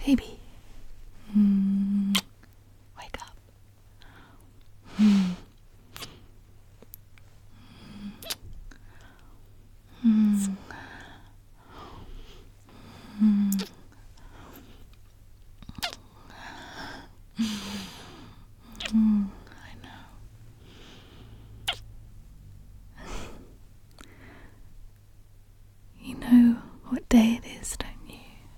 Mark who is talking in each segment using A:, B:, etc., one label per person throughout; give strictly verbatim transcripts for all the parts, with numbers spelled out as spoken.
A: Baby. Mm. Wake up. Mm. Mm. Mm. Mm. I know. You know what day it is, don't you?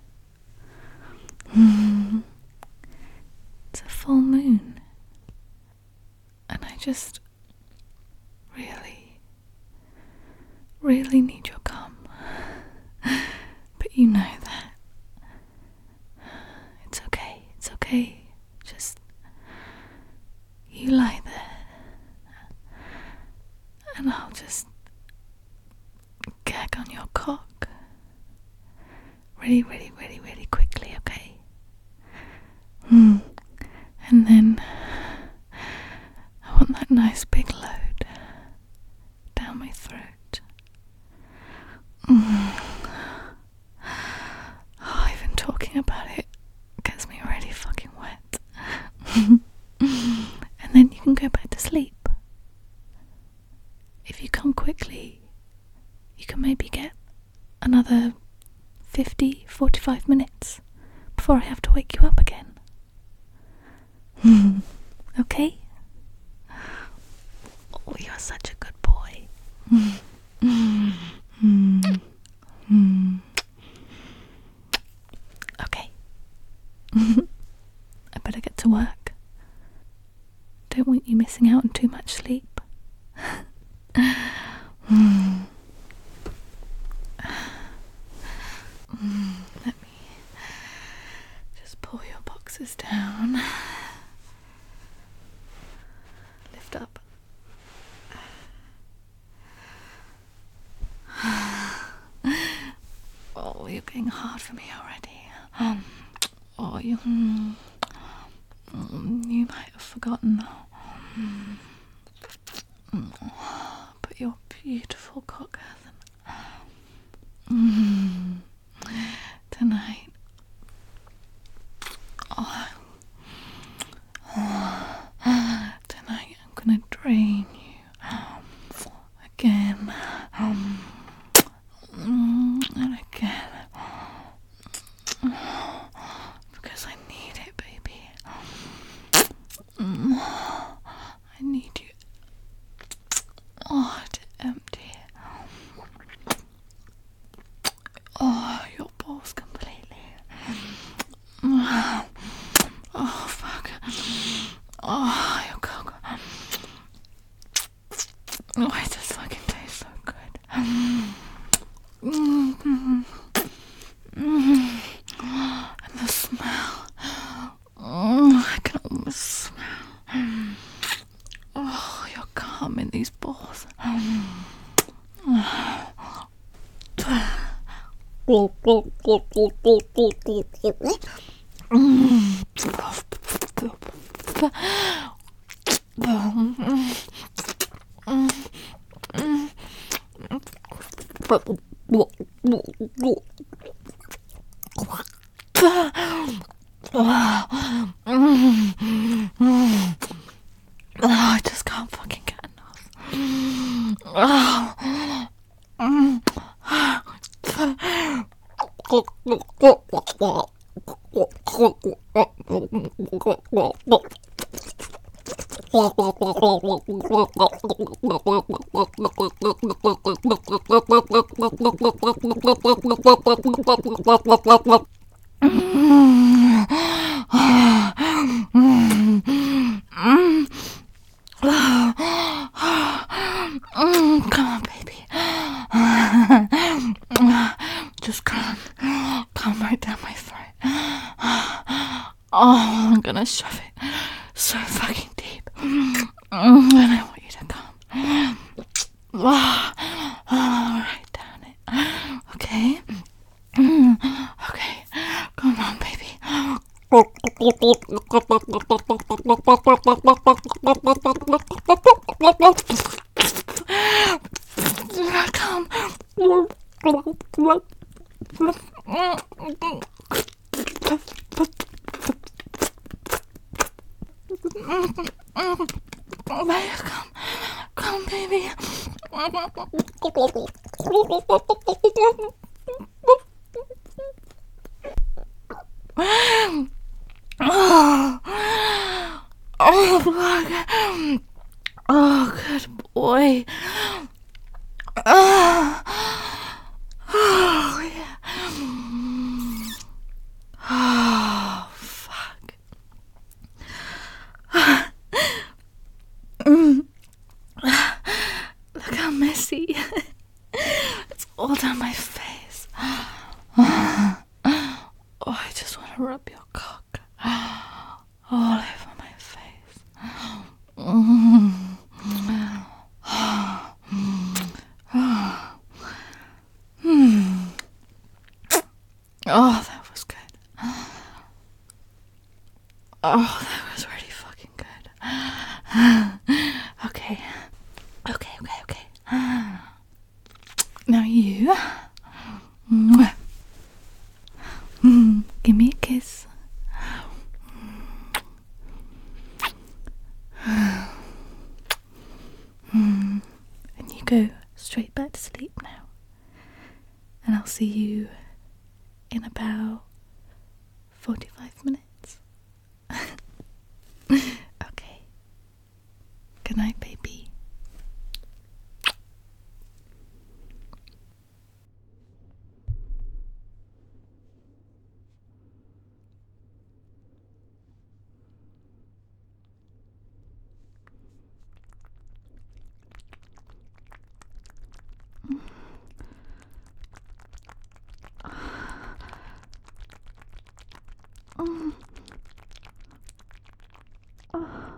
A: Mm. It's a full moon. And I just really, really need your calm. But you know that. It's okay, it's okay. Just, you lie there. And I'll just gag on your cock. Really, really, really, really quickly, okay? Mm. And then I want that nice big load down my throat. Mm. Oh, even talking about it gets me really fucking wet. And then you can go back to sleep. If you come quickly, you can maybe get another fifty, forty-five minutes before I have to wake you up again. Okay? Oh, you're such a good boy. Okay. I better get to work. Don't want you missing out on too much sleep. mm. Mm. Let me just pull your boxes down. Lift up. Oh, you're getting hard for me already. Um, oh, you, mm, you might have forgotten. Mm, but your beautiful cock hasn't. Mm, tonight. Oh, oh, tonight I'm gonna drain you again. Um, and again. Because I need it, baby. I need you. Oh, to empty. Oh, your balls completely. Oh, fuck. Oh, your cock. Oh, it just fucking tastes so good. Mm-hmm. Mm-hmm. And the smell. Oh, I can almost smell. Oh, you're calm in these balls. Oh, I just can't fucking get enough. Oh. Mm, come on, baby. Just come. Come right down my throat. Oh, I'm gonna shove it so fucking deep. And I want you to come. Oh, right down it. Okay? Okay. Come on, baby. Come. Oh, baby, come. Come, baby. Oh, oh, fuck. Oh, good boy. Oh, oh yeah. Oh, fuck. Look how messy. It's all down my face. Oh, I just want to rub your cock all over my face. Mm. Oh, that was good. Oh, that was really fucking good. Okay. Okay, okay, okay. Now you. Mm, give me a kiss. Mm, and you go straight back to sleep now. And I'll see you in about forty-five minutes. Okay. Good night, baby. Mm. Oh.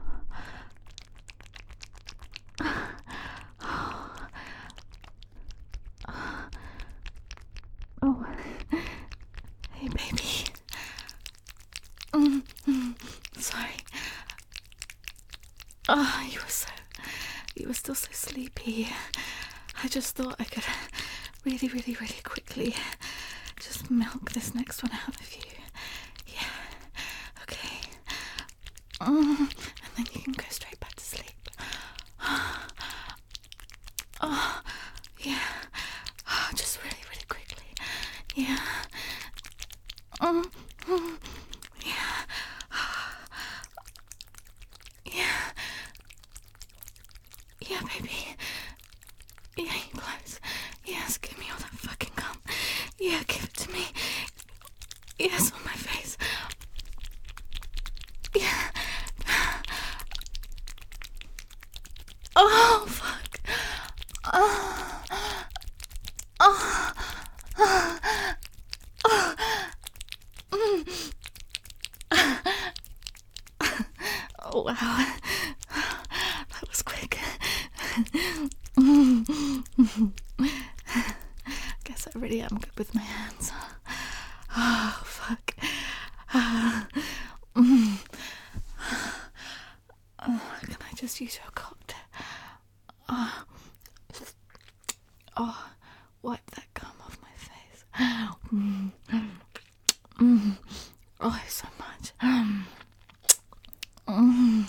A: Oh. Hey, baby. Mm, mm, sorry. Oh, you were so, you were still so sleepy. I just thought I could really, really, really quickly just milk this next one out of you. Yeah. Okay. Mm, and then you can go straight back to sleep. Oh, yeah. Oh, just really, really quickly. Yeah. Mm, mm, yeah. Yeah. Yeah, baby. Yeah, you close. Yes, give me all that fucking cum. Yeah, give it to me. Yes, on my face. Yeah. Oh, fuck. Oh. Oh. Oh. Oh. Mm. Oh, wow. That was quick. Guess I really am good with my hands. Oh, fuck. Mm. Oh, can I just use your cocktail? Oh. Oh, wipe that gum off my face. Mm. Mm. Oh, so much. Mm. Mm.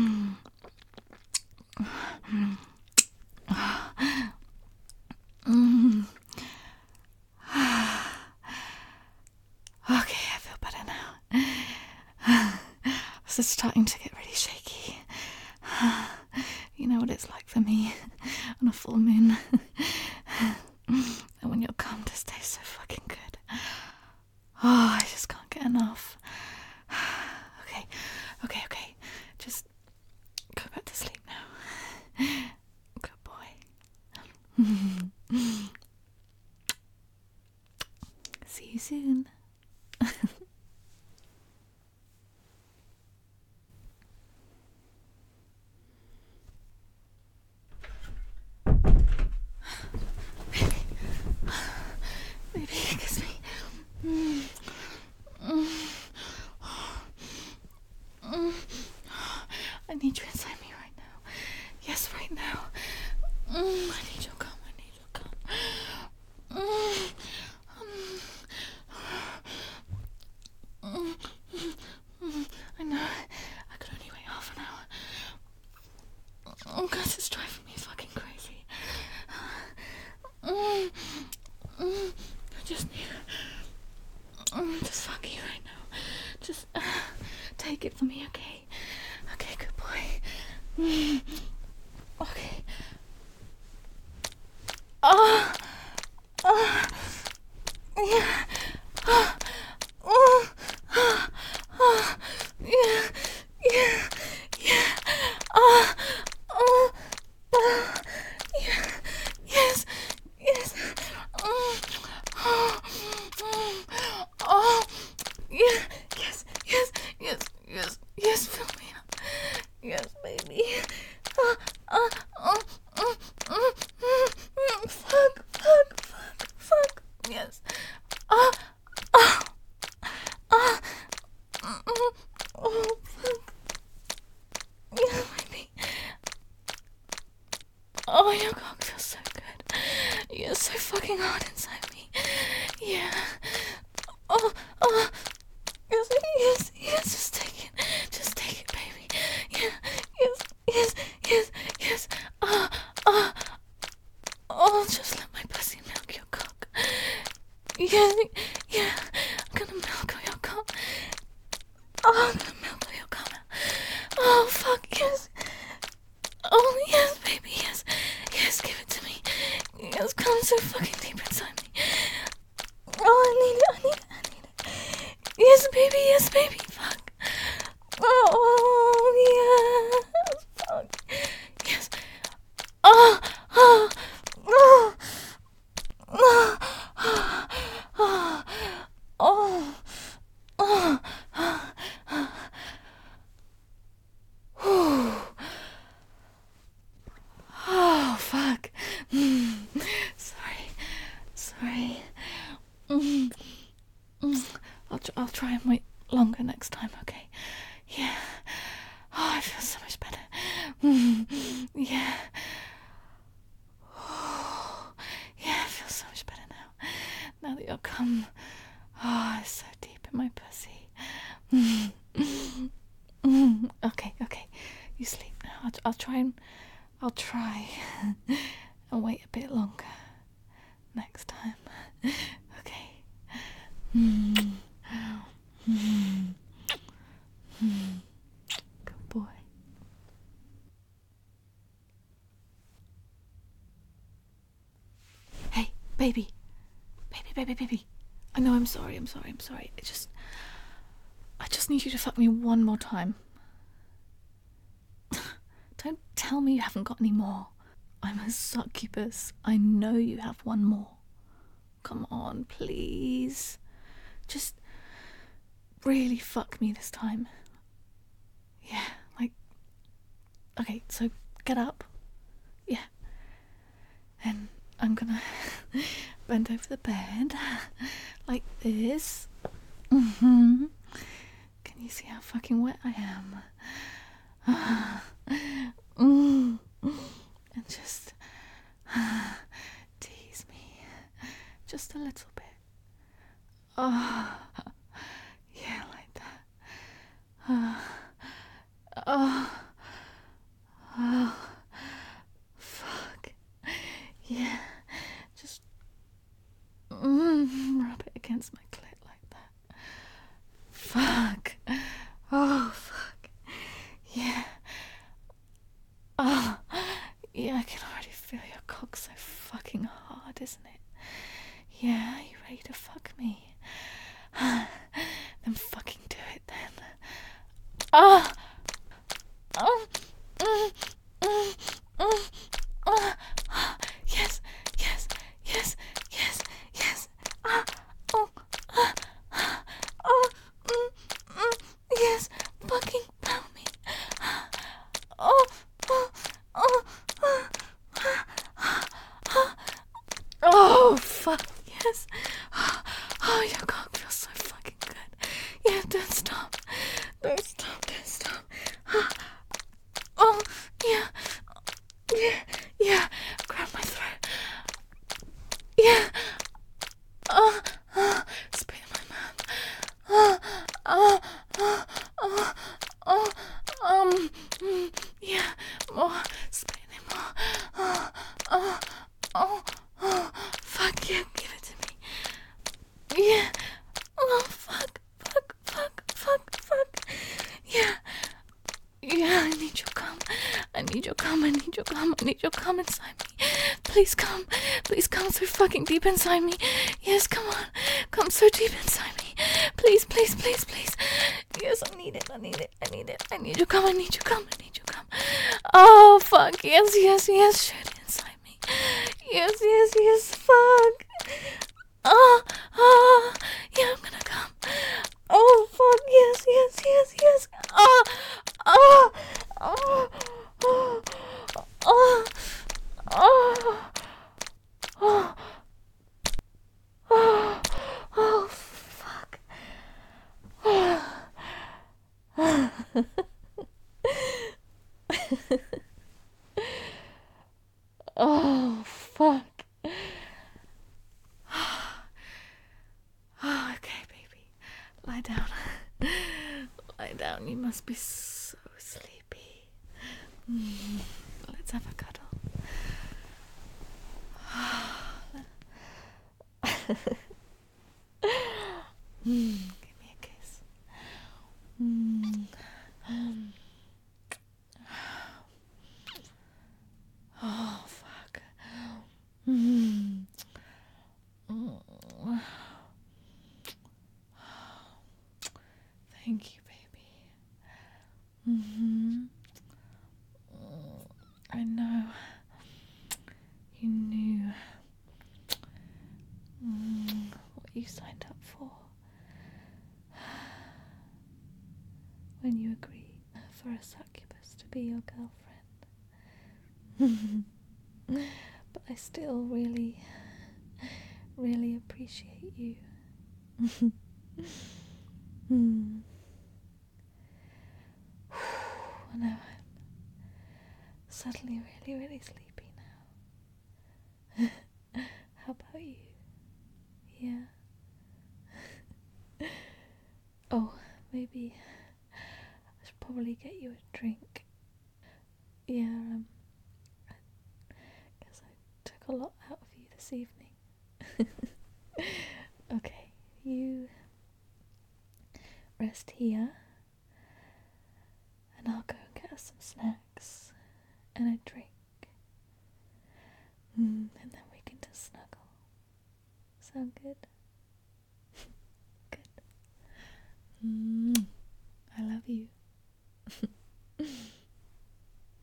A: Mm. Okay, I feel better now. This is starting to get really shaky. You know what it's like for me on a full moon. And when your cum just tastes so fucking good. Oh, I just can't get enough. Okay, okay, okay. Just go back to sleep now. Good boy. See you soon. Baby, kiss me. Mm. Mm. Mm. I need you inside me right now. Yes, right now. Mm. I need your cum. I need your cum. Mm. Um. This is driving me fucking crazy. Mm, mm, I just need to mm, just fuck you right now. Just uh, take it from me, okay? Okay, good boy. Mm, okay. Ah, uh, ah, uh, yeah. Ah, oh, ah, ah, yeah, yeah, yeah. Ah, oh, ah, yeah, yes, yes. Mm, oh, mm, oh, yeah, yes, yes, yes, yes, yes. Fill me up, yes, baby. Ah, ah, oh, mm, mm, mm, mm, fuck, fuck, fuck, fuck. Yes. Ah, ah. Ah, mm, oh, fuck. Yeah, baby. Oh, your cock feels so good. You're so fucking hard inside me. Yeah. Oh, oh. Yes, yes, yes. Just take it. Just take it, baby. Yeah. Yes, yes, yes, yes. Ah, ah. Oh, just let my pussy milk your cock. Yeah, yeah. I'm gonna milk your cock. Oh, I'm gonna milk your cock. Oh, fuck, yes. Oh, yes, baby, yes. Yes, give it to me. Yes, come so fucking deep inside me. Oh, I need it, I need it, I need it. Yes, baby, yes, baby, fuck. Oh, yes, fuck. Yes. Oh, oh, oh, oh, oh, oh, oh, oh. Oh, fuck. Mm. Sorry. Sorry. Mm. Mm. I'll, tr- I'll try and wait longer next time, okay? Yeah. Oh, I feel so much better. Mm. Yeah. Oh. Yeah, I feel so much better now. Now that you'll come. Oh, it's so deep in my pussy. Mm. Mm. Okay, okay. You sleep now. I'll, I'll try and... I'll try and wait a bit longer next time. Okay. Mm. Mm. Mm. Good boy. Hey, baby. Baby, baby, baby. I know I'm sorry, I'm sorry, I'm sorry. It just... I just need you to fuck me one more time. Don't tell me you haven't got any more. I'm a succubus. I know you have one more. Come on, please. Just really fuck me this time. Yeah, like... Okay, so get up. Yeah. And I'm gonna bend over the bed. Like this. Mm-hmm. Can you see how fucking wet I am? Mm. And just tease me just a little bit. Oh, yeah, like that. Oh, oh, oh, fuck. Yeah, just mm, rub it against my clit like that. Fuck. Oh, fuck. Yeah. Oh, yeah, I can already feel your cock so fucking hard, isn't it? Yeah, you ready to fuck me? Then fucking do it then. Ah! Oh! Mm, mm, mm, ah, ah, yes, yes, yes, yes, yes. Ah, oh, ah, ah, oh, mm, mm, yes, fucking pound me. Ah, oh, oh, oh, ah, ah, ah, ah. Oh, fuck, yes. Oh, your cock feels so fucking good. Yeah, don't stop. Don't stop, don't stop. Oh, yeah. Yeah, yeah. Grab my throat. Yeah. Oh, oh. Spit in my mouth. Oh, oh, oh, oh, oh, um, mm, yeah. More. Spit in need your cum. I need your cum inside me. Please come. Please come so fucking deep inside me. Yes, come on. Come so deep inside me. Please, please, please, please. Yes, I need it. I need it. I need it. I need your cum. I need your cum. I need your cum. Oh, fuck. Yes, yes, yes. Shoot it inside me. Yes, yes, yes. Fuck. Oh, oh. Yeah, I'm gonna come. Oh, fuck. Yes, yes, yes, yes. Oh, oh, oh, oh, oh, oh, oh, oh, oh, fuck. Oh, fuck. Oh, okay, baby. Lie down. Lie down. You must be so sleepy. Mm. Let's have a cuddle. Mm. Give me a kiss. Mm. Oh, fuck. Mm. Thank you, baby. Mm-hmm. I know. You knew mm, what you signed up for when you agreed for a succubus to be your girlfriend. But I still really, really appreciate you. mm. I know I'm suddenly really, really sleepy now. How about you? Yeah. Oh, maybe I should probably get you a drink. Yeah, um, I guess I took a lot out of you this evening. Okay, you rest here, and I'll go and get us some snacks and a drink. Mm, and then we can just snuggle. Sound good? Good. Mm.